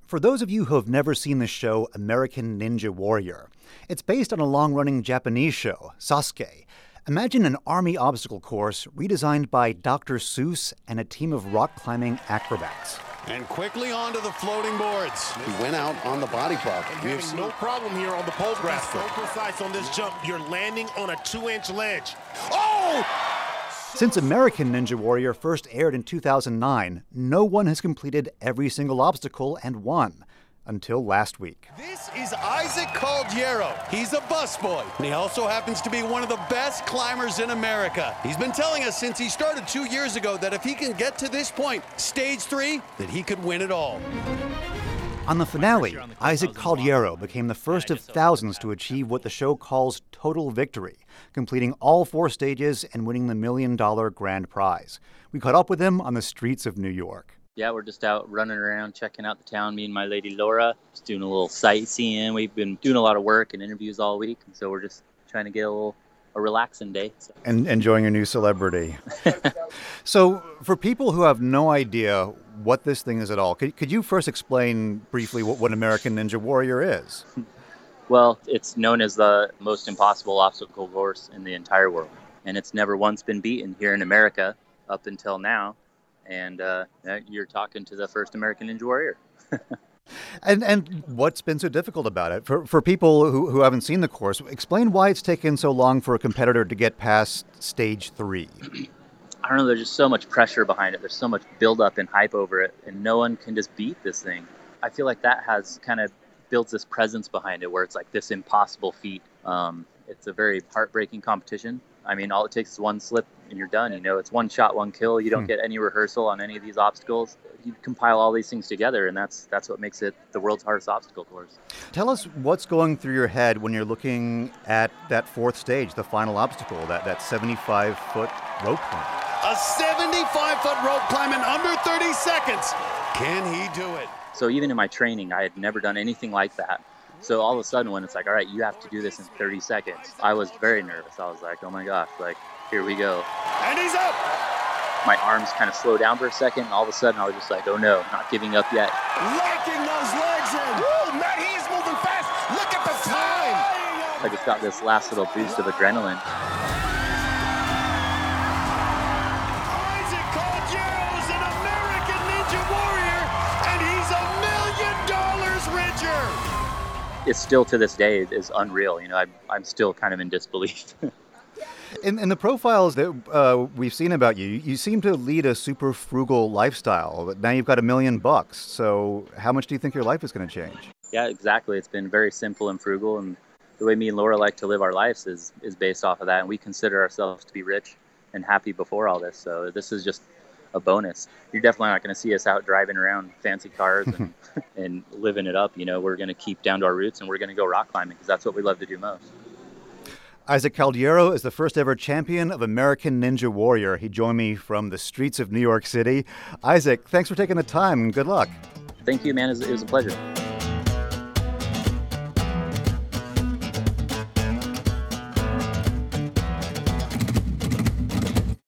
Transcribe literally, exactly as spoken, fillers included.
For those of you who have never seen the show American Ninja Warrior, it's based on a long-running Japanese show, Sasuke. Imagine an army obstacle course redesigned by Doctor Seuss and a team of rock-climbing acrobats. And quickly onto the floating boards. He went out on the body prop. We have no problem here on the pole graph. So precise on this jump. You're landing on a two-inch ledge. Oh! Since American Ninja Warrior first aired in two thousand nine, no one has completed every single obstacle and won. Until last week. This is Isaac Caldiero. He's a busboy, and he also happens to be one of the best climbers in America. He's been telling us since he started two years ago that if he can get to this point, stage three, that he could win it all. On the finale, Isaac Caldiero became the first of thousands to achieve what the show calls total victory, completing all four stages and winning the million-dollar grand prize. We caught up with him on the streets of New York. Yeah, we're just out running around, checking out the town, me and my lady Laura, just doing a little sightseeing. We've been doing a lot of work and interviews all week, and so we're just trying to get a little a relaxing day. So. And enjoying your new celebrity. So for people who have no idea what this thing is at all, could, could you first explain briefly what, what American Ninja Warrior is? Well, it's known as the most impossible obstacle course in the entire world, and it's never once been beaten here in America up until now. And uh, you're talking to the first American Ninja Warrior. and and what's been so difficult about it? For for people who, who haven't seen the course, explain why it's taken so long for a competitor to get past stage three. I don't know, there's just so much pressure behind it. There's so much buildup and hype over it, and no one can just beat this thing. I feel like that has kind of built this presence behind it where it's like this impossible feat. Um, it's a very heartbreaking competition. I mean, all it takes is one slip and you're done. You know, it's one shot, one kill. You don't hmm. get any rehearsal on any of these obstacles. You compile all these things together, and that's that's what makes it the world's hardest obstacle course. Tell us what's going through your head when you're looking at that fourth stage, the final obstacle, that, that seventy-five foot rope climb. A seventy-five foot rope climb in under thirty seconds. Can he do it? So even in my training, I had never done anything like that. So all of a sudden when it's like, all right, you have to do this in thirty seconds, I was very nervous. I was like, oh my gosh, like, here we go. And he's up. My arms kind of slow down for a second, and all of a sudden I was just like, oh no, not giving up yet. Locking those legs in. Woo, Matt, he's moving fast. Look at the time. I just got this last little boost of adrenaline. Isaac Caldiero is an American Ninja Warrior, and he's a million dollars richer. It's still to this day is unreal. You know, I'm, I'm still kind of in disbelief. In, in the profiles that uh, we've seen about you, you seem to lead a super frugal lifestyle. But now you've got a million bucks. So how much do you think your life is going to change? Yeah, exactly. It's been very simple and frugal. And the way me and Laura like to live our lives is, is based off of that. And we consider ourselves to be rich and happy before all this. So this is just a bonus. You're definitely not going to see us out driving around fancy cars and, and living it up. You know, we're going to keep down to our roots, and we're going to go rock climbing because that's what we love to do most. Isaac Caldiero is the first ever champion of American Ninja Warrior. He joined me from the streets of New York City. Isaac, thanks for taking the time and good luck. Thank you, man. It was a pleasure.